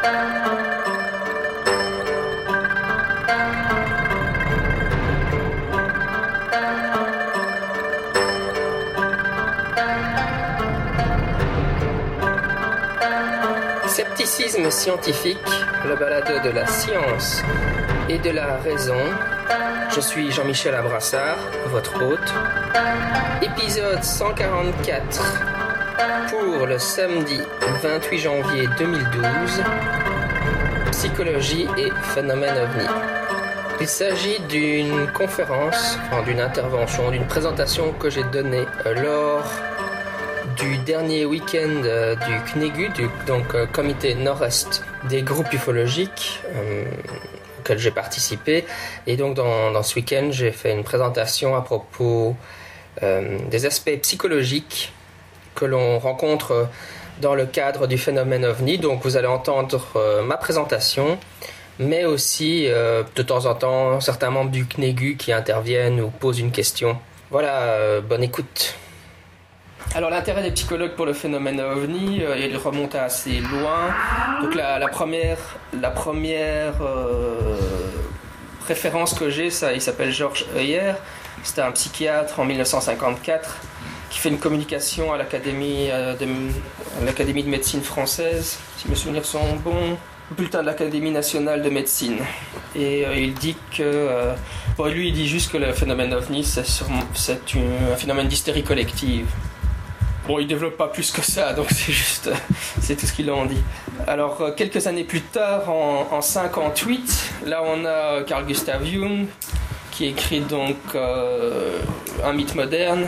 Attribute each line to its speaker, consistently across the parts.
Speaker 1: Scepticisme scientifique, le balado de la science et de la raison. Je suis Jean-Michel Abrassard, votre hôte. Épisode 144 pour le samedi 28 janvier 2012. Psychologie et phénomènes ovni. Il s'agit d'une conférence, d'une intervention, d'une présentation que j'ai donnée lors du dernier week-end du CNEGU, donc comité nord-est des groupes ufologiques auquel j'ai participé. Et donc dans ce week-end, j'ai fait une présentation à propos des aspects psychologiques que l'on rencontre dans le cadre du phénomène OVNI. Donc vous allez entendre ma présentation, mais aussi de temps en temps certains membres du CNEGU qui interviennent ou posent une question. Voilà, bonne écoute. Alors l'intérêt des psychologues pour le phénomène OVNI, il remonte assez loin. Donc la première référence que j'ai, il s'appelle Georges Heuer. C'était un psychiatre en 1954 qui fait une communication à l'Académie de médecine française, si mes souvenirs sont bons, bulletin de l'Académie nationale de médecine. Et il dit que... lui, il dit juste que le phénomène OVNI, c'est un phénomène d'hystérie collective. Bon, il ne développe pas plus que ça, donc c'est tout ce qu'il en dit. Alors, quelques années plus tard, en 58, là on a Carl Gustav Jung, qui écrit donc un mythe moderne,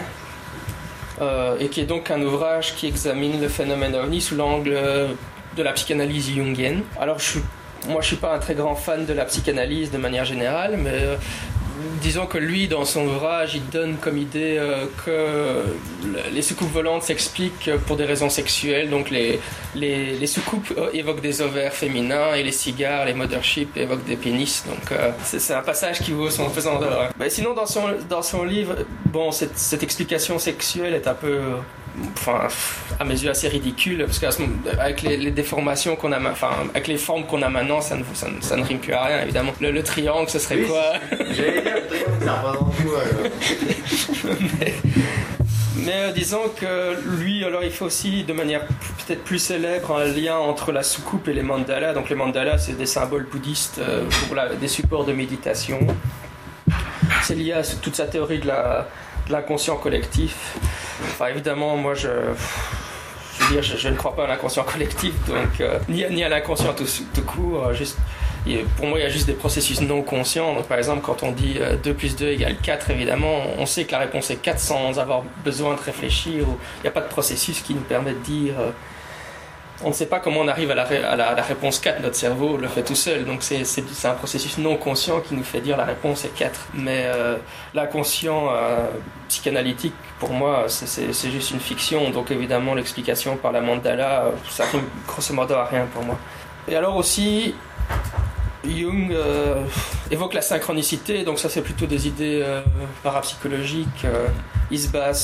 Speaker 1: et qui est donc un ouvrage qui examine le phénomène OVNI sous l'angle de la psychanalyse jungienne. Alors, moi je suis pas un très grand fan de la psychanalyse de manière générale, mais disons que lui, dans son ouvrage, il donne comme idée que les soucoupes volantes s'expliquent pour des raisons sexuelles. Donc les soucoupes évoquent des ovaires féminins et les cigares, les motherships évoquent des pénis. Donc c'est un passage qui vaut son pesant d'or. Mais sinon, dans son livre, bon, cette explication sexuelle est un peu... à mes yeux assez ridicule, parce qu'avec les déformations qu'on a, avec les formes qu'on a maintenant, ça ne rime plus à rien, évidemment. Le triangle, ce serait quoi?
Speaker 2: J'allais dire le triangle, ça représente quoi?
Speaker 1: Mais disons que lui, alors il fait aussi de manière peut-être plus célèbre un lien entre la soucoupe et les mandalas. Donc les mandalas, c'est des symboles bouddhistes pour des supports de méditation. C'est lié à toute sa théorie de l'inconscient collectif. Enfin, évidemment, moi, je ne crois pas à l'inconscient collectif, donc ni à l'inconscient tout court. Pour moi, il y a juste des processus non conscients. Donc, par exemple, quand on dit 2 plus 2 égale 4, évidemment, on sait que la réponse est 4 sans avoir besoin de réfléchir. Il n'y a pas de processus qui nous permet de dire... on ne sait pas comment on arrive à la réponse 4, notre cerveau le fait tout seul, donc c'est un processus non conscient qui nous fait dire la réponse est 4. Mais l'inconscient psychanalytique, pour moi, c'est juste une fiction, donc évidemment l'explication par la mandala, ça rime grosso modo à rien pour moi. Et alors aussi, Jung évoque la synchronicité, donc ça c'est plutôt des idées parapsychologiques. Il se base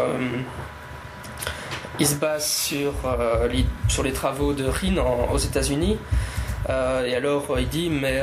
Speaker 1: sur les travaux de Rhin aux États-Unis. Et alors, il dit, mais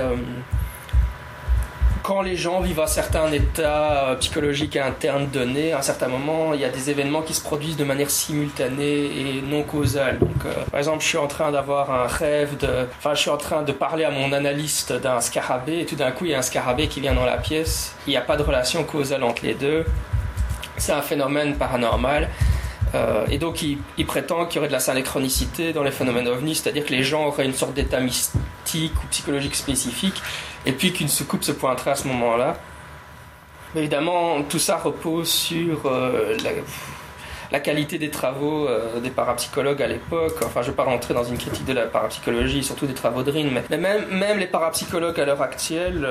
Speaker 1: quand les gens vivent un certain état psychologique et interne donné, à un certain moment, il y a des événements qui se produisent de manière simultanée et non causale. Donc, par exemple, je suis en train d'avoir un rêve je suis en train de parler à mon analyste d'un scarabée, et tout d'un coup, il y a un scarabée qui vient dans la pièce. Il n'y a pas de relation causale entre les deux. C'est un phénomène paranormal. Et donc il prétend qu'il y aurait de la synchronicité dans les phénomènes ovnis, c'est-à-dire que les gens auraient une sorte d'état mystique ou psychologique spécifique, et puis qu'une soucoupe se pointerait à ce moment-là. Mais évidemment, tout ça repose sur la qualité des travaux des parapsychologues à l'époque. Enfin, je ne vais pas rentrer dans une critique de la parapsychologie, surtout des travaux de Rhin, mais même les parapsychologues à l'heure actuelle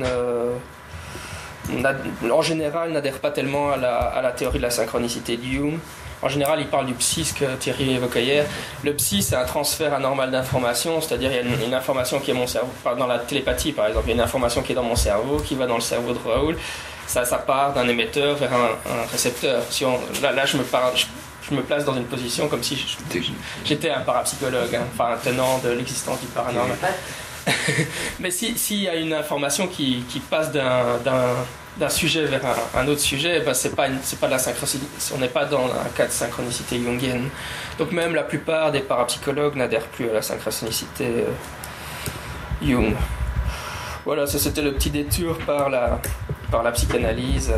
Speaker 1: en général n'adhèrent pas tellement à la théorie de la synchronicité de Jung. En général, il parle du psy, ce que Thierry évoquait hier. Le psy, c'est un transfert anormal d'informations, c'est-à-dire il y a une information qui est mon cerveau, dans la télépathie par exemple, il y a une information qui est dans mon cerveau, qui va dans le cerveau de Raoul, ça part d'un émetteur vers un récepteur. Là je je me place dans une position comme si j'étais un parapsychologue, hein, enfin un tenant de l'existence du paranormal. Mais s'il y a une information qui passe d'un sujet vers un autre sujet, ben c'est pas de la synchronicité, on n'est pas dans un cas de synchronicité jungienne. Donc même la plupart des parapsychologues n'adhèrent plus à la synchronicité Jung. Voilà, ça c'était le petit détour par la psychanalyse.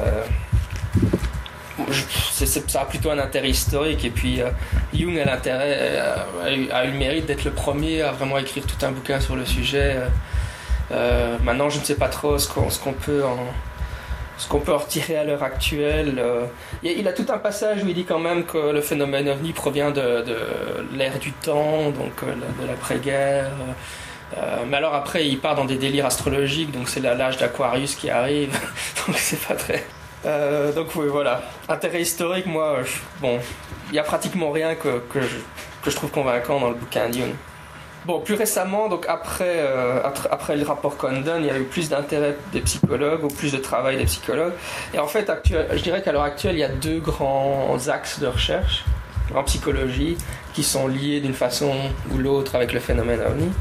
Speaker 1: Ça a plutôt un intérêt historique, et puis Jung a eu le mérite d'être le premier à vraiment écrire tout un bouquin sur le sujet. Maintenant, je ne sais pas trop ce qu'on peut en retirer à l'heure actuelle. Il a tout un passage où il dit quand même que le phénomène ovni provient de l'ère du temps, donc de l'après-guerre. Mais alors après, il part dans des délires astrologiques, donc c'est l'âge d'Aquarius qui arrive, donc c'est pas très... donc oui, voilà. Intérêt historique, moi, il y a pratiquement rien que je trouve convaincant dans le bouquin de Jung. Bon, plus récemment, donc après le rapport Condon, il y a eu plus d'intérêt des psychologues, ou plus de travail des psychologues. Et en fait, je dirais qu'à l'heure actuelle, il y a deux grands axes de recherche en psychologie qui sont liés d'une façon ou l'autre avec le phénomène ovni.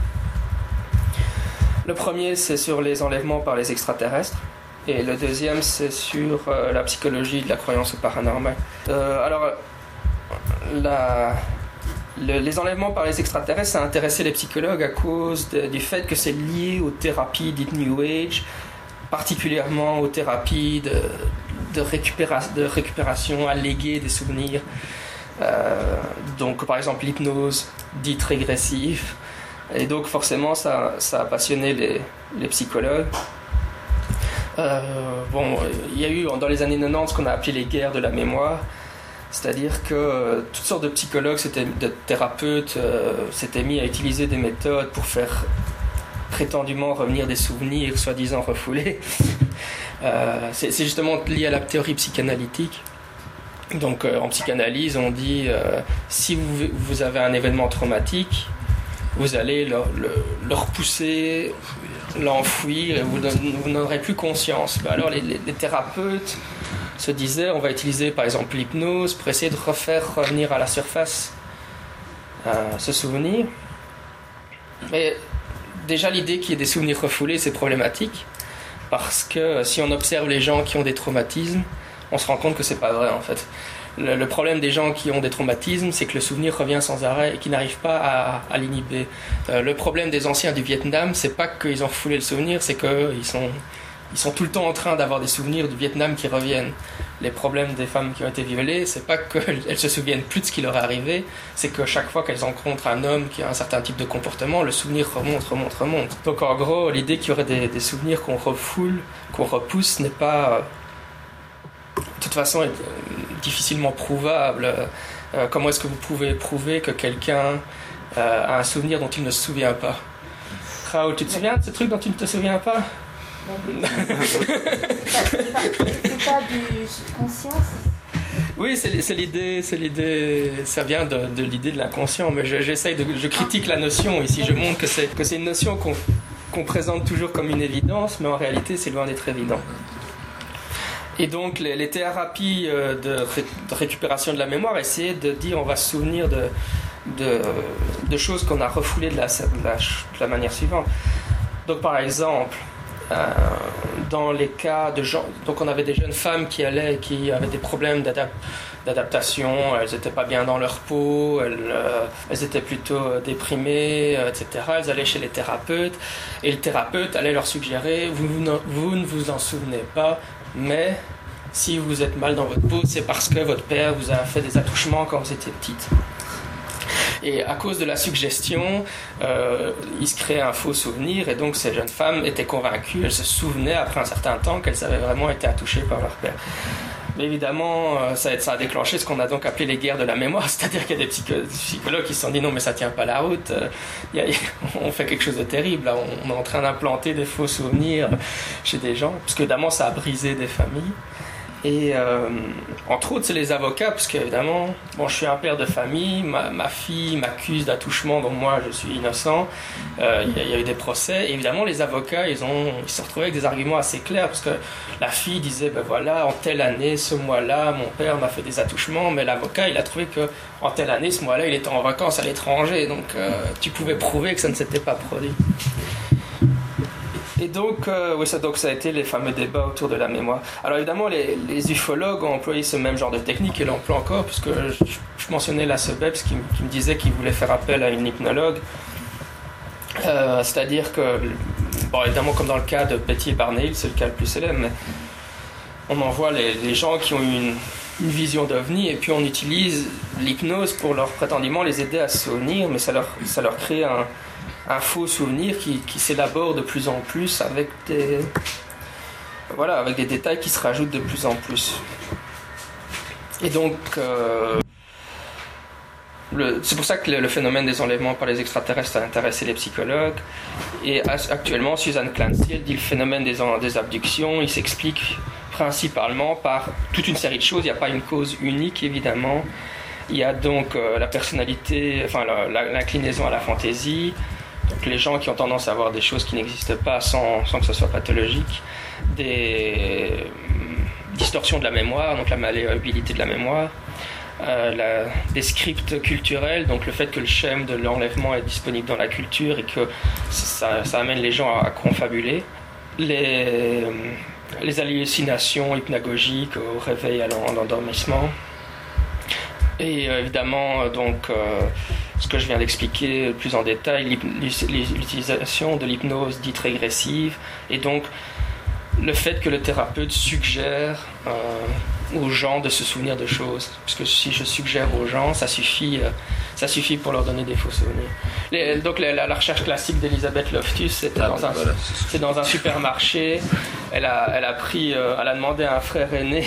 Speaker 1: Le premier, c'est sur les enlèvements par les extraterrestres. Et le deuxième, c'est sur la psychologie de la croyance au paranormal. Les enlèvements par les extraterrestres, ça a intéressé les psychologues à cause du fait que c'est lié aux thérapies dites New Age, particulièrement aux thérapies de récupération alléguée des souvenirs. Donc, par exemple, l'hypnose dite régressive. Et donc, forcément, ça a passionné les psychologues. Il y a eu dans les années 90 ce qu'on a appelé les guerres de la mémoire, c'est-à-dire que toutes sortes de psychologues, de thérapeutes s'étaient mis à utiliser des méthodes pour faire prétendument revenir des souvenirs soi-disant refoulés. C'est justement lié à la théorie psychanalytique. Donc en psychanalyse, on dit si vous avez un événement traumatique, vous allez le repousser, l'enfouir, et vous n'aurez plus conscience. Alors les thérapeutes se disaient, on va utiliser par exemple l'hypnose pour essayer de revenir à la surface ce souvenir. Mais déjà l'idée qu'il y ait des souvenirs refoulés, c'est problématique, parce que si on observe les gens qui ont des traumatismes, on se rend compte que c'est pas vrai en fait. Le problème des gens qui ont des traumatismes, c'est que le souvenir revient sans arrêt et qu'ils n'arrivent pas à l'inhiber. Le problème des anciens du Vietnam, c'est pas qu'ils ont refoulé le souvenir, c'est qu'ils sont tout le temps en train d'avoir des souvenirs du Vietnam qui reviennent. Les problèmes des femmes qui ont été violées, c'est pas qu'elles se souviennent plus de ce qui leur est arrivé, c'est que chaque fois qu'elles rencontrent un homme qui a un certain type de comportement, le souvenir remonte. Donc en gros, l'idée qu'il y aurait des souvenirs qu'on refoule, qu'on repousse, n'est pas... de toute façon, est difficilement prouvable. Comment est-ce que vous pouvez prouver que quelqu'un a un souvenir dont il ne se souvient pas? Raoul, tu te souviens de ce truc dont tu ne te souviens pas?
Speaker 3: C'est pas du subconscient?
Speaker 1: Oui, c'est l'idée, ça vient de l'idée de l'inconscient, mais je critique la notion ici, je montre que c'est une notion qu'on présente toujours comme une évidence, mais en réalité c'est loin d'être évident. Et donc les thérapies de récupération de la mémoire essayaient de dire on va se souvenir de choses qu'on a refoulées de la manière suivante. Donc par exemple, dans les cas de gens, donc on avait des jeunes femmes qui avaient des problèmes d'adaptation, elles n'étaient pas bien dans leur peau, elles étaient plutôt déprimées, etc. Elles allaient chez les thérapeutes et le thérapeute allait leur suggérer vous ne vous en souvenez pas, mais si vous êtes mal dans votre peau, c'est parce que votre père vous a fait des attouchements quand vous étiez petite. Et à cause de la suggestion, il se créait un faux souvenir, et donc ces jeunes femmes étaient convaincues, elles se souvenaient après un certain temps qu'elles avaient vraiment été attouchées par leur père. Mais évidemment, ça a déclenché ce qu'on a donc appelé les guerres de la mémoire, c'est-à-dire qu'il y a des psychologues qui se sont dit non mais ça tient pas la route, on fait quelque chose de terrible, là, on est en train d'implanter des faux souvenirs chez des gens, parce que évidemment ça a brisé des familles. Et entre autres, c'est les avocats, parce qu'évidemment, bon, je suis un père de famille, ma fille m'accuse d'attouchement, donc moi je suis innocent. Il y a eu des procès. Et évidemment, les avocats, ils se retrouvaient avec des arguments assez clairs, parce que la fille disait, ben voilà, en telle année, ce mois-là, mon père m'a fait des attouchements, mais l'avocat, il a trouvé qu'en telle année, ce mois-là, il était en vacances à l'étranger, donc tu pouvais prouver que ça ne s'était pas produit. Et donc, donc ça a été les fameux débats autour de la mémoire. Alors évidemment, les ufologues ont employé ce même genre de technique et l'emploient encore, puisque je mentionnais la Sebebs qui me disait qu'il voulait faire appel à une hypnologue. C'est-à-dire que, bon, évidemment, comme dans le cas de Betty et Barney, c'est le cas le plus célèbre, mais on envoie les gens qui ont eu une vision d'OVNI, et puis on utilise l'hypnose pour leur prétendument les aider à se souvenir, mais ça leur crée un faux souvenir qui s'élabore de plus en plus avec des détails qui se rajoutent de plus en plus. Et donc, c'est pour ça que le phénomène des enlèvements par les extraterrestres a intéressé les psychologues. Et actuellement, Suzanne Clancy, elle dit le phénomène des abductions, il s'explique principalement par toute une série de choses. Il n'y a pas une cause unique, évidemment. Il y a donc la personnalité, enfin l'inclinaison à la fantaisie. Donc les gens qui ont tendance à voir des choses qui n'existent pas sans que ce soit pathologique, des distorsions de la mémoire, donc la malléabilité de la mémoire, des scripts culturels, donc le fait que le schème de l'enlèvement est disponible dans la culture et que ça amène les gens à confabuler, les hallucinations hypnagogiques au réveil à l'endormissement, et évidemment donc ce que je viens d'expliquer plus en détail, l'utilisation de l'hypnose dite régressive, et donc le fait que le thérapeute suggère aux gens de se souvenir de choses, puisque si je suggère aux gens, ça suffit pour leur donner des faux souvenirs. Donc la recherche classique d'Elisabeth Loftus, c'était dans un supermarché. Elle a demandé à un frère aîné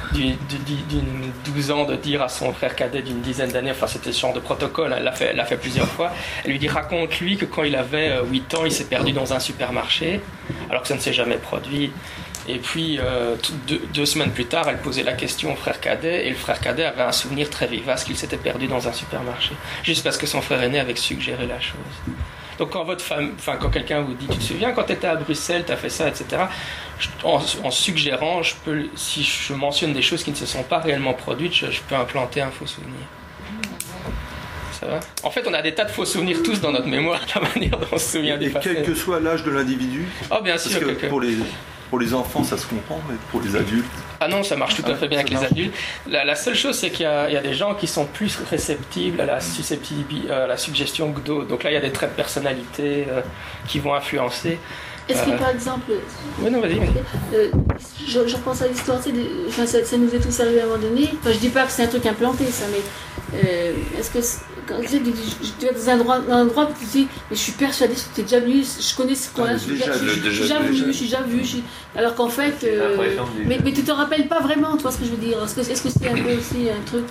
Speaker 1: d'une 12 ans de dire à son frère cadet d'une dizaine d'années, enfin c'était ce genre de protocole, elle l'a fait plusieurs fois. Elle lui dit, raconte-lui que quand il avait 8 ans, il s'est perdu dans un supermarché, alors que ça ne s'est jamais produit. Et puis, 2 semaines plus tard, elle posait la question au frère cadet, et le frère cadet avait un souvenir très vivace qu'il s'était perdu dans un supermarché, juste parce que son frère aîné avait suggéré la chose. Donc quand quand quelqu'un vous dit, tu te souviens quand tu étais à Bruxelles, tu as fait ça, etc., en suggérant, si je mentionne des choses qui ne se sont pas réellement produites, je peux implanter un faux souvenir. Ça va ? En fait, on a des tas de faux souvenirs tous dans notre mémoire, la manière dont on se souvient du passé.
Speaker 4: Et quel que soit l'âge de l'individu.
Speaker 1: Oh, bien sûr.
Speaker 4: Parce que pour les enfants, ça se comprend, mais pour les adultes...
Speaker 1: Ah non, ça marche tout à fait bien avec les adultes. La seule chose, c'est qu'il y a des gens qui sont plus réceptibles à la suggestion que d'autres. Donc là, il y a des traits de personnalité qui vont influencer.
Speaker 3: Est-ce que par exemple...
Speaker 1: Oui, non, vas-y.
Speaker 3: Je repense à l'histoire, ça nous est tous arrivé à un moment donné. Enfin, je dis pas que c'est un truc implanté, ça, mais est-ce que... Quand tu es dans un endroit, tu te dis, mais je suis persuadée que tu es déjà venu, je connais ce coin-là, je suis déjà vu. Alors qu'en fait... mais tu te rappelles pas vraiment, tu vois ce que je veux dire. Est-ce que c'est un peu aussi un truc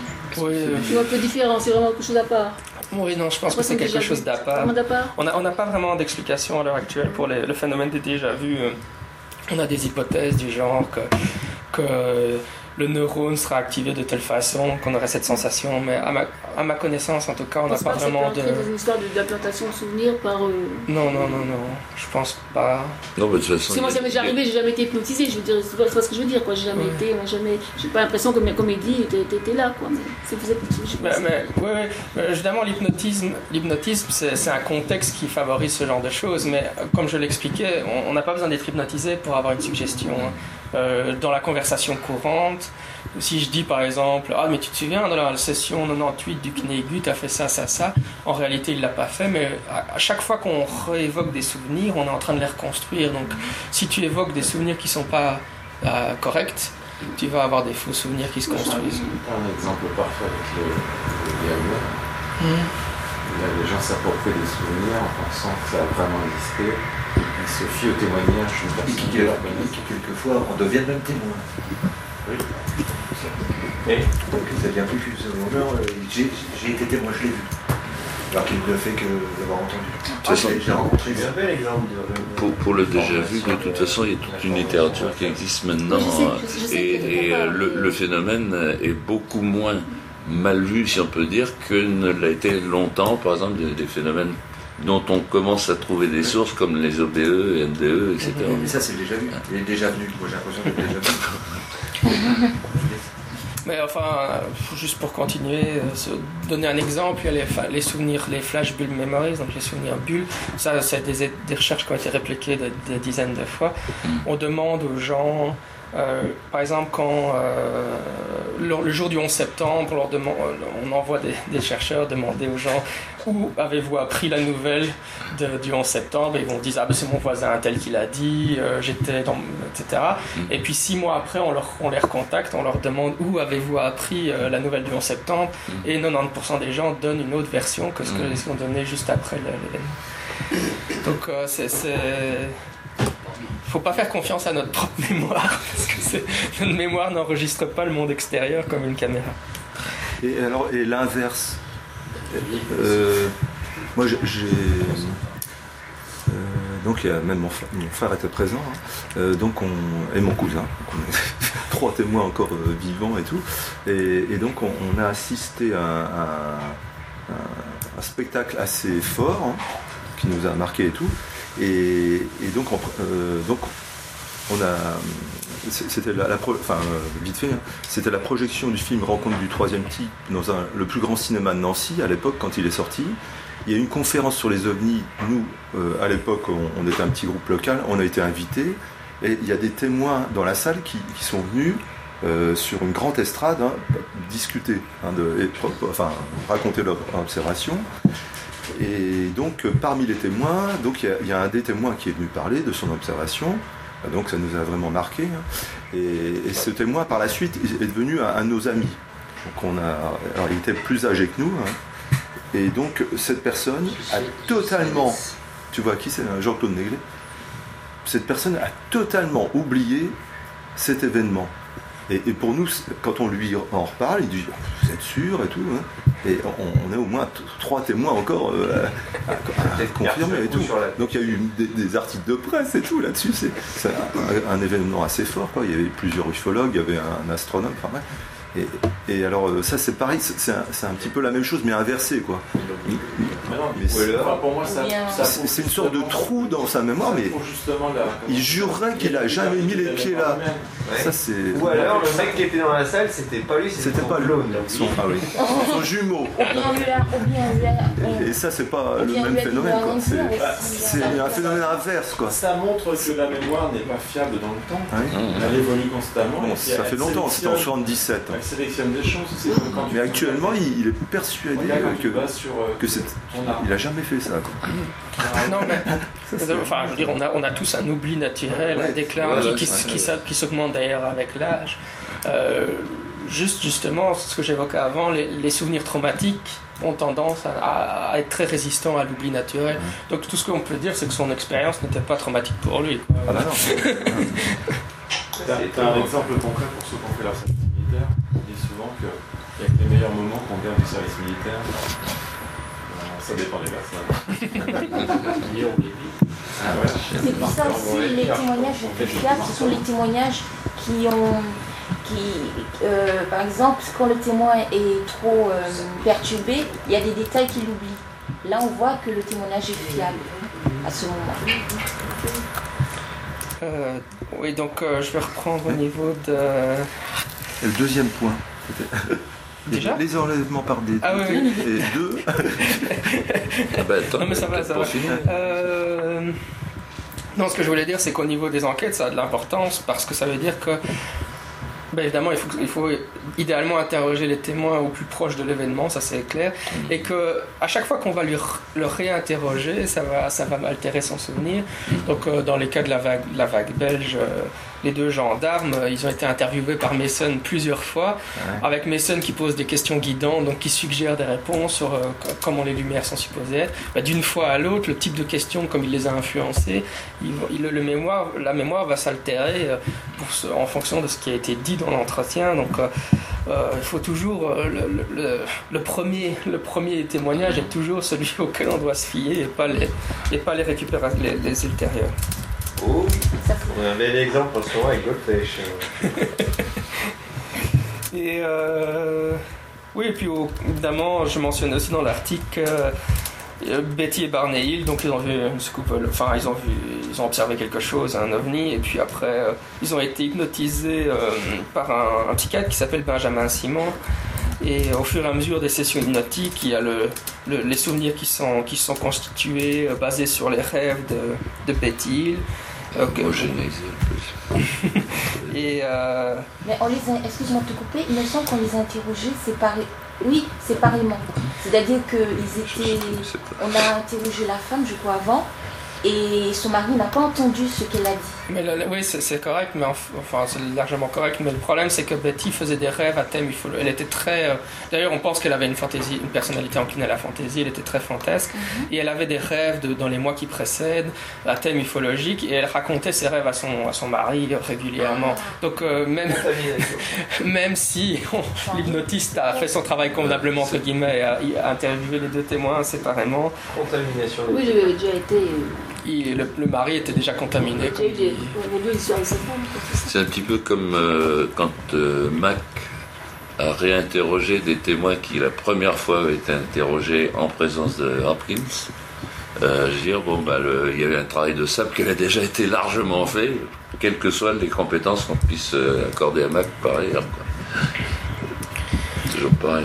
Speaker 3: un peu différent, c'est vraiment quelque chose à part?
Speaker 1: Oui, non, je pense que c'est quelque chose d'à part. On n'a pas vraiment d'explication à l'heure actuelle pour le phénomène des déjà-vus. On a des hypothèses du genre que le neurone sera activé de telle façon qu'on aurait cette sensation, mais à ma connaissance, en tout cas, on n'a pas vraiment de...
Speaker 3: C'est une histoire d'implantation de souvenirs par...
Speaker 1: Non, je pense pas.
Speaker 5: Non, mais de toute façon...
Speaker 3: Si moi, ça m'est déjà arrivé, j'ai jamais été hypnotisé, je veux dire, c'est pas ce que je veux dire, quoi. J'ai jamais été, j'ai pas l'impression que, comme il dit, t'étais là, quoi.
Speaker 1: Évidemment, l'hypnotisme, c'est un contexte qui favorise ce genre de choses, mais comme je l'expliquais, on n'a pas besoin d'être hypnotisé pour avoir une suggestion. Dans la conversation courante, si je dis par exemple, ah mais tu te souviens dans la session 98 du Kinégu, tu as fait ça, en réalité il l'a pas fait, mais à chaque fois qu'on réévoque des souvenirs, on est en train de les reconstruire. Donc si tu évoques des souvenirs qui sont pas corrects, tu vas avoir des faux souvenirs qui se construisent.
Speaker 2: Un exemple parfait avec le Yahweh. Les gens s'approprient des souvenirs en pensant que ça a vraiment existé. Ils se fient au témoignage d'une personne qui leur connaît.
Speaker 6: Quelquefois, on devient même témoin.
Speaker 2: Oui.
Speaker 6: Et donc ça devient plus qu'une seconde. J'ai été témoin, je l'ai vu. Alors qu'il ne fait que l'avoir entendu.
Speaker 4: J'ai
Speaker 6: rencontré
Speaker 2: C'est un bel exemple
Speaker 4: Pour le déjà vu, de toute façon, il y a toute une littérature qui existe maintenant.
Speaker 3: Je sais,
Speaker 4: Et le phénomène est beaucoup moins mal vu, si on peut dire, que ne l'a été longtemps, par exemple, des phénomènes dont on commence à trouver des sources comme les OBE, NDE, etc.
Speaker 6: Mais ça, c'est déjà vu. Il est déjà venu. Moi, j'ai l'impression qu'il est déjà venu.
Speaker 1: Mais enfin, juste pour continuer, donner un exemple, il y a les souvenirs, les flash bulb memories, donc les souvenirs bulles. Ça, c'est des recherches qui ont été répliquées des dizaines de fois. On demande aux gens, par exemple, quand le jour du 11 septembre, on envoie des chercheurs demander aux gens où avez-vous appris la nouvelle du 11 septembre, et ils vont dire c'est mon voisin tel qui l'a dit, j'étais dans, etc. Et puis 6 mois après, on les recontacte, on leur demande où avez-vous appris la nouvelle du 11 septembre, et 90% des gens donnent une autre version que ce qu'ils ont donné juste après l'événement. Donc faut pas faire confiance à notre propre mémoire, parce que notre mémoire n'enregistre pas le monde extérieur comme une caméra.
Speaker 4: Et l'inverse.
Speaker 5: Moi, donc il y a même mon frère était présent, et mon cousin. Donc on est 3 témoins encore vivants et tout. Et donc on a assisté à un spectacle assez fort, qui nous a marqué et tout. Et donc on a, c'était vite fait, c'était la projection du film Rencontre du troisième type dans le plus grand cinéma de Nancy à l'époque quand il est sorti. Il y a eu une conférence sur les ovnis. Nous, à l'époque, on était un petit groupe local, on a été invités, et il y a des témoins dans la salle qui sont venus sur une grande estrade discuter, raconter leur observation. Et donc parmi les témoins, donc il y a un des témoins qui est venu parler de son observation. Donc ça nous a vraiment marqué. Et ce témoin par la suite est devenu un de nos amis. Donc alors il était plus âgé que nous. Et donc cette personne a totalement, tu vois qui c'est, Jean-Claude Néglet. Cette personne a totalement oublié cet événement. Et pour nous, quand on lui en reparle, il dit vous êtes sûr et tout. Et on a au moins 3 témoins encore à confirmer et tout. Donc il y a eu des articles de presse et tout là-dessus. C'est un événement assez fort, quoi. Il y avait plusieurs ufologues, il y avait un astronome, enfin bref. Et alors ça c'est pareil, c'est un petit peu la même chose mais inversé, quoi.
Speaker 2: Pour moi,
Speaker 5: c'est une sorte de trou dans sa mémoire, mais il jurerait qu'il a jamais mis les pieds là. Ça, c'est...
Speaker 7: Ou alors le mec qui était dans la salle, c'était pas lui, c'était
Speaker 5: pas
Speaker 7: clone.
Speaker 5: Son jumeau. Et ça, c'est pas le même phénomène, quoi. C'est un phénomène inverse, quoi.
Speaker 2: Ça montre que la mémoire n'est pas fiable dans le temps. Elle évolue constamment.
Speaker 5: Bon, ça fait longtemps, c'était en 77.
Speaker 2: Elle sélectionne des choses.
Speaker 5: Mais actuellement, il est persuadé que c'est... Il a jamais fait ça, quoi.
Speaker 1: Non, mais enfin, je veux dire, on a tous un oubli naturel, un déclin qui s'augmente d'ailleurs avec l'âge. Justement, ce que j'évoquais avant, les souvenirs traumatiques ont tendance à être très résistants à l'oubli naturel. Donc tout ce qu'on peut dire, c'est que son expérience n'était pas traumatique pour lui, quoi.
Speaker 5: Ah bah non.
Speaker 2: T'as un exemple concret pour ceux qui ont fait leur service militaire. On dit souvent qu'il y a que les meilleurs moments qu'on garde du service militaire. Ça dépend des personnes.
Speaker 8: C'est pour ça aussi les témoignages les plus fiables, ce sont les témoignages par exemple, quand le témoin est trop perturbé, il y a des détails qu'il oublie. Là, on voit que le témoignage est fiable à ce moment.
Speaker 1: Oui, donc je vais reprendre au niveau de...
Speaker 5: Et le deuxième point, c'était...
Speaker 1: Déjà
Speaker 5: les enlèvements par des
Speaker 1: oui.
Speaker 5: Et 2.
Speaker 1: Non mais ça va. Non, ce que je voulais dire, c'est qu'au niveau des enquêtes, ça a de l'importance parce que ça veut dire que, évidemment, il faut idéalement interroger les témoins au plus proche de l'événement, ça c'est clair, et que à chaque fois qu'on va le réinterroger, ça va altérer son souvenir. Donc dans les cas de la vague belge, les 2 gendarmes, ils ont été interviewés par Mason plusieurs fois, avec Mason qui pose des questions guidantes, donc qui suggère des réponses sur comment les lumières sont supposées être. D'une fois à l'autre, le type de questions, comme il les a influencées, la mémoire va s'altérer en fonction de ce qui a été dit dans l'entretien. Donc il faut toujours le premier témoignage est toujours celui auquel on doit se fier et pas les récupérer les ultérieurs.
Speaker 7: Oh, on a un bel exemple en ce moment avec Goldfish.
Speaker 1: Et oui, et puis évidemment, je mentionne aussi dans l'article Betty et Barney Hill, donc ils ont vu une scoop, enfin ils ont observé quelque chose, un ovni, et puis après ils ont été hypnotisés par un psychiatre qui s'appelle Benjamin Simon. Et au fur et à mesure des sessions hypnotiques, il y a les souvenirs qui sont constitués, basés sur les rêves de Betty Hill.
Speaker 4: Homogénéisé un peu.
Speaker 1: Et
Speaker 8: Mais excuse-moi de te couper, il me semble qu'on les a interrogés séparément. C'est-à-dire on a interrogé la femme, je crois, avant, et son mari n'a pas entendu ce qu'elle a dit.
Speaker 1: Mais oui, c'est correct, mais enfin c'est largement correct. Mais le problème, c'est que Betty faisait des rêves à thème. Elle était très. D'ailleurs, on pense qu'elle avait une personnalité inclinée à la fantaisie. Elle était très fantasque, et elle avait des rêves dans les mois qui précèdent à thème ufologique, et elle racontait ses rêves à son mari régulièrement. Donc même si l'hypnotiste a fait son travail convenablement entre guillemets, a interviewé les deux témoins séparément.
Speaker 7: Contamination.
Speaker 3: Oui, j'avais déjà été.
Speaker 1: Le mari était déjà contaminé.
Speaker 4: C'est un petit peu comme quand Mac a réinterrogé des témoins qui la première fois avaient été interrogés en présence de Hopkins. Je veux dire, il y avait un travail de sable qui a déjà été largement fait, quelles que soient les compétences qu'on puisse accorder à Mac par ailleurs, quoi. Toujours pareil.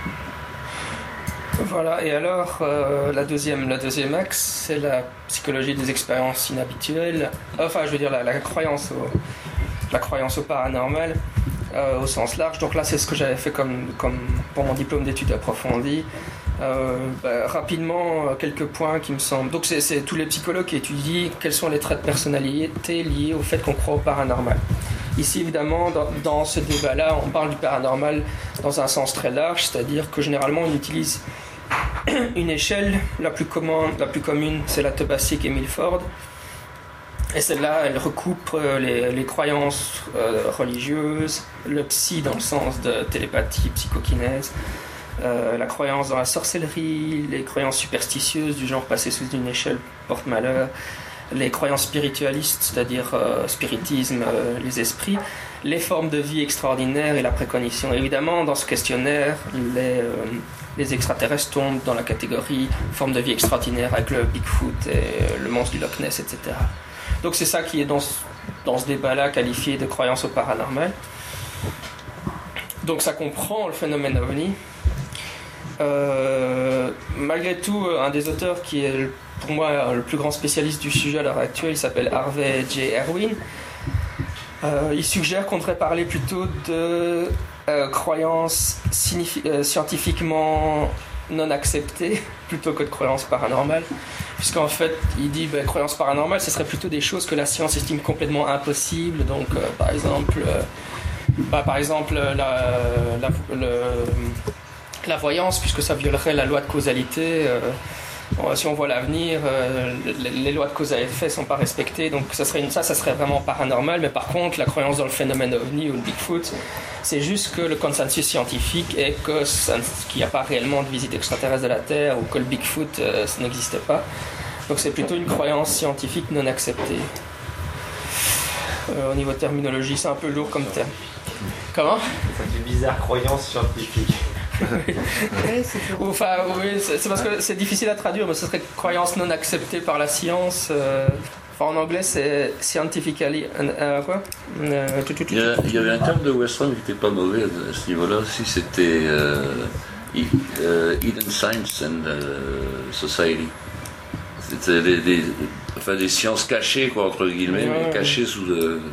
Speaker 1: Voilà, et alors la deuxième axe, c'est la psychologie des expériences inhabituelles, enfin je veux dire la croyance au paranormal au sens large. Donc là c'est ce que j'avais fait comme pour mon diplôme d'études approfondies. Rapidement, quelques points qui me semblent. Donc c'est tous les psychologues qui étudient quels sont les traits de personnalité liés au fait qu'on croit au paranormal. Ici, évidemment, dans ce débat-là, on parle du paranormal dans un sens très large, c'est-à-dire que généralement, on utilise une échelle. La plus commune, c'est la Tobacic et Milford. Et celle-là, elle recoupe les croyances religieuses, le psy dans le sens de télépathie, psychokinèse, la croyance dans la sorcellerie, les croyances superstitieuses du genre passer sous une échelle porte-malheur, les croyances spiritualistes, c'est-à-dire spiritisme, les esprits, les formes de vie extraordinaires et la précognition. Évidemment, dans ce questionnaire, les extraterrestres tombent dans la catégorie forme de vie extraordinaire avec le Bigfoot et le monstre du Loch Ness, etc. Donc c'est ça qui est dans ce débat-là qualifié de croyance au paranormal. Donc ça comprend le phénomène ovni. Malgré tout, un des auteurs qui est pour moi le plus grand spécialiste du sujet à l'heure actuelle, il s'appelle Harvey J. Erwin. Il suggère qu'on devrait parler plutôt de croyances scientifiquement non acceptées plutôt que de croyances paranormales, puisqu'en fait il dit croyances paranormales ce serait plutôt des choses que la science estime complètement impossibles. Donc par exemple la voyance, puisque ça violerait la loi de causalité. Si on voit l'avenir, les lois de cause à effet ne sont pas respectées, donc ça serait vraiment paranormal. Mais par contre, la croyance dans le phénomène ovni ou le Bigfoot, c'est juste que le consensus scientifique est qu'il n'y a pas réellement de visite extraterrestre de la Terre, ou que le Bigfoot ça n'existait pas. Donc c'est plutôt une croyance scientifique non acceptée. Au niveau terminologie, c'est un peu lourd comme terme. Comment ?
Speaker 7: Ça fait bizarre, croyance scientifique.
Speaker 1: Enfin, oui, c'est parce que c'est difficile à traduire, mais ce serait croyance non acceptée par la science. En anglais, c'est scientifically. Quoi
Speaker 4: il y avait un terme de Western qui n'était pas mauvais à ce niveau-là aussi, c'était Hidden Science and Society. C'était des sciences cachées, quoi, entre guillemets, mais cachées sous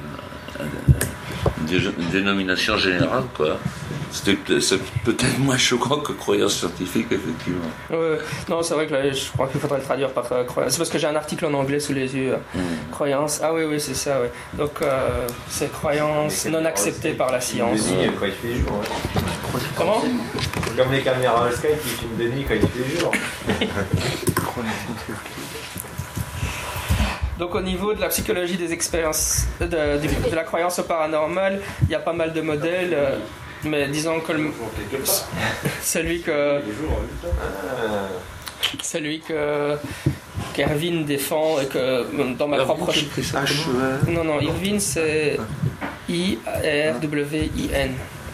Speaker 4: une dénomination générale, quoi. C'est peut-être moins choquant que croyance scientifique, effectivement.
Speaker 1: Non, c'est vrai que là, je crois qu'il faudrait le traduire par croyance. C'est parce que j'ai un article en anglais sous les yeux. Croyance. Ah oui, c'est ça, oui. Donc, c'est croyance non acceptée par la science.
Speaker 7: Denis, quand il fait jour. Ouais.
Speaker 1: Comment ?
Speaker 7: Comme les caméras Skype qui filment Denis quand il fait jour.
Speaker 1: Donc au niveau de la psychologie des expériences, de la croyance au paranormal, il y a pas mal de modèles. Mais disons que celui que qu'Irvine défend et que dans ma propre... Non, Irvine c'est I-R-W-I-N.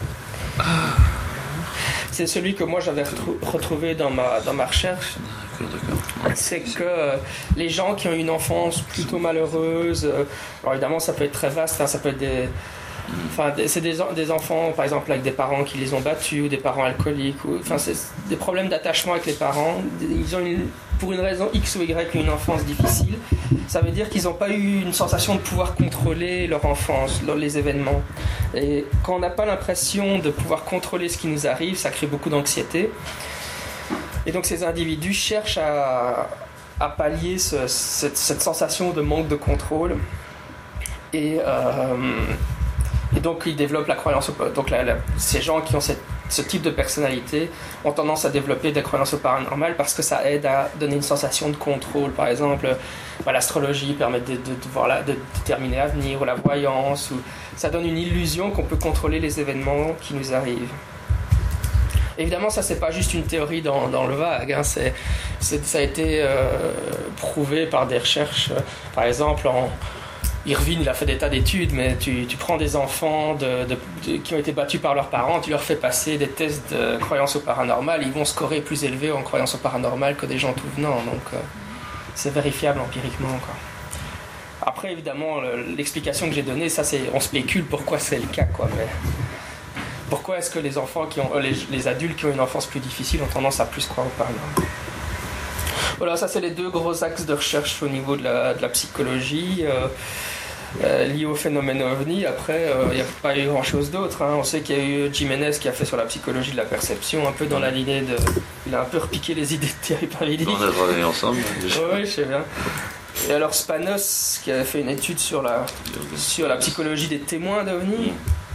Speaker 1: C'est celui que moi j'avais retrouvé dans ma recherche. C'est que les gens qui ont une enfance plutôt malheureuse, alors évidemment ça peut être très vaste, hein, ça peut être c'est des enfants par exemple avec des parents qui les ont battus ou des parents alcooliques, c'est des problèmes d'attachement avec les parents. Ils ont pour une raison X ou Y une enfance difficile. Ça veut dire qu'ils n'ont pas eu une sensation de pouvoir contrôler leur enfance, les événements. Et quand on n'a pas l'impression de pouvoir contrôler ce qui nous arrive, ça crée beaucoup d'anxiété. Et donc ces individus cherchent à pallier cette sensation de manque de contrôle. Et donc ils développent la croyance au... Donc ces gens qui ont ce type de personnalité ont tendance à développer des croyances au paranormal parce que ça aide à donner une sensation de contrôle. Par exemple, l'astrologie permet de déterminer l'avenir, ou la voyance, ou ça donne une illusion qu'on peut contrôler les événements qui nous arrivent. Évidemment, ça c'est pas juste une théorie dans le vague, hein. Ça a été prouvé par des recherches. Par exemple, Irvine, il a fait des tas d'études, mais tu prends des enfants qui ont été battus par leurs parents, tu leur fais passer des tests de croyance au paranormal, ils vont scorer plus élevé en croyance au paranormal que des gens tout venant, donc c'est vérifiable empiriquement, quoi. Après, évidemment, l'explication que j'ai donnée, ça c'est, on spécule pourquoi c'est le cas, quoi, mais pourquoi est-ce que les enfants les adultes qui ont une enfance plus difficile ont tendance à plus croire au paranormal. Voilà, ça c'est les deux gros axes de recherche au niveau de la psychologie liés au phénomène OVNI. Après, il n'y a pas eu grand chose d'autre, hein. On sait qu'il y a eu Jiménez qui a fait sur la psychologie de la perception, un peu dans la lignée de... Il a un peu repiqué les idées de Thierry Pavilic.
Speaker 4: On a travaillé ensemble.
Speaker 1: Oui, je sais bien. Et alors Spanos qui avait fait une étude sur la psychologie des témoins d'OVNI.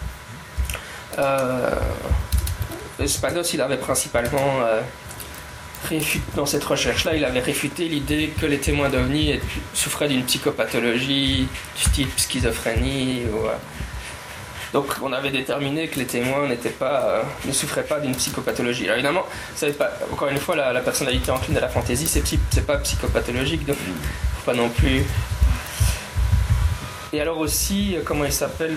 Speaker 1: Spanos, il avait principalement dans cette recherche-là, il avait réfuté l'idée que les témoins d'OVNI souffraient d'une psychopathologie du type schizophrénie. Donc on avait déterminé que les témoins ne souffraient pas d'une psychopathologie. Alors évidemment, encore une fois, la personnalité encline à la fantaisie, c'est pas psychopathologique, donc faut pas non plus... Et alors aussi, comment il s'appelle,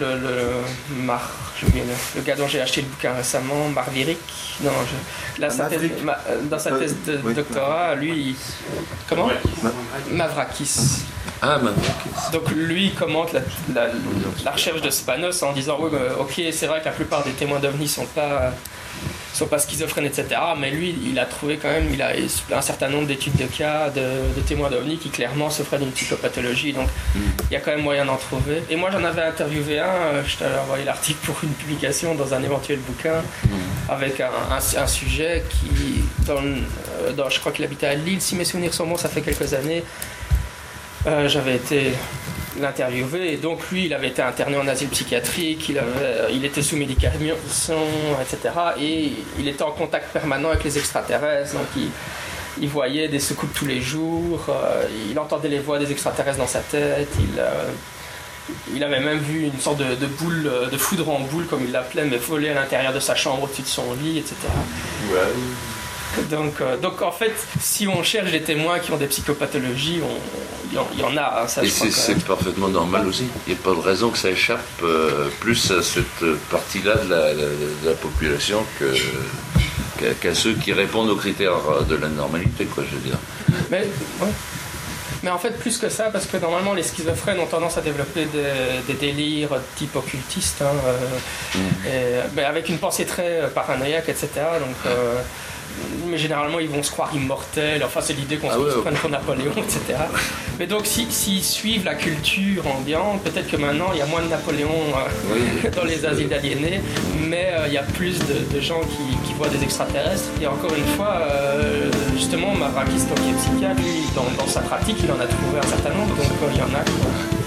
Speaker 1: le gars dont j'ai acheté le bouquin récemment, Marviric. Non, dans sa thèse de doctorat, lui, comment Mavrakis.
Speaker 4: Ah, Mavrakis.
Speaker 1: Donc lui, il commente la recherche de Spanos en disant, oui, ok, c'est vrai que la plupart des témoins d'OVNI sont pas schizophrènes, etc. Mais lui, il a trouvé quand même, il a un certain nombre d'études de cas de témoins d'OVNI qui clairement souffraient d'une psychopathologie. Donc il y a quand même moyen d'en trouver. Et moi, j'en avais interviewé je t'avais envoyé l'article pour une publication dans un éventuel bouquin avec un sujet qui, je crois qu'il habitait à Lille, si mes souvenirs sont bons, ça fait quelques années. J'avais été l'interviewer et donc lui il avait été interné en asile psychiatrique, il était sous médication, etc. Et il était en contact permanent avec les extraterrestres, donc il voyait des secousses tous les jours, il entendait les voix des extraterrestres dans sa tête, il avait même vu une sorte de boule, de foudre en boule comme il l'appelait, mais voler à l'intérieur de sa chambre au-dessus de son lit, etc.
Speaker 2: Ouais.
Speaker 1: Donc en fait, si on cherche des témoins qui ont des psychopathologies, il y en a. Hein, ça,
Speaker 4: et c'est parfaitement normal aussi. Il n'y a pas de raison que ça échappe plus à cette partie-là de la population qu'à ceux qui répondent aux critères de la normalité, quoi, je veux dire.
Speaker 1: Mais en fait, plus que ça, parce que normalement, les schizophrènes ont tendance à développer des délires type occultiste, avec une pensée très paranoïaque, etc. Donc, mais généralement, ils vont se croire immortels. Enfin, c'est l'idée qu'on se prenne pour Napoléon, etc. Mais donc, s'ils suivent la culture ambiante, peut-être que maintenant, il y a moins de Napoléon dans les asiles d'aliénés, mais il y a plus de gens qui voient des extraterrestres. Et encore une fois, justement, Mavrakis, qui est psychiatre, lui, dans sa pratique, il en a trouvé un certain nombre, donc il y en a.